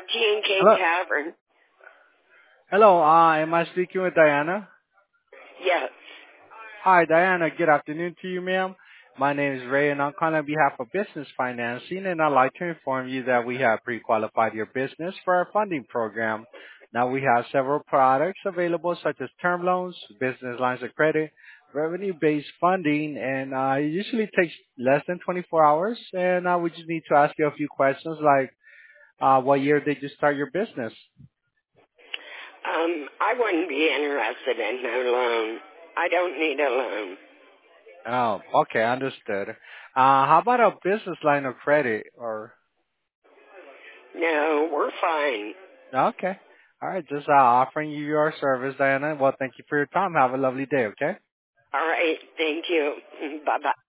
G&K Hello. Tavern. Hello. Am I speaking with Diana? Yes. Hi, Diana. Good afternoon to you, ma'am. My name is Ray, and I'm calling on behalf of Business Financing, and I'd like to inform you that we have pre-qualified your business for our funding program. Now, we have several products available, such as term loans, business lines of credit, revenue-based funding, and it usually takes less than 24 hours. And we just need to ask you a few questions, like what year did you start your business? I wouldn't be interested in no loan. I don't need a loan. Oh, okay, understood. How about a business line of credit or No, we're fine. okay. All right, just offering you your service, Diana. Well, thank you for your time. Have a lovely day, okay? All right. Thank you. Bye-bye.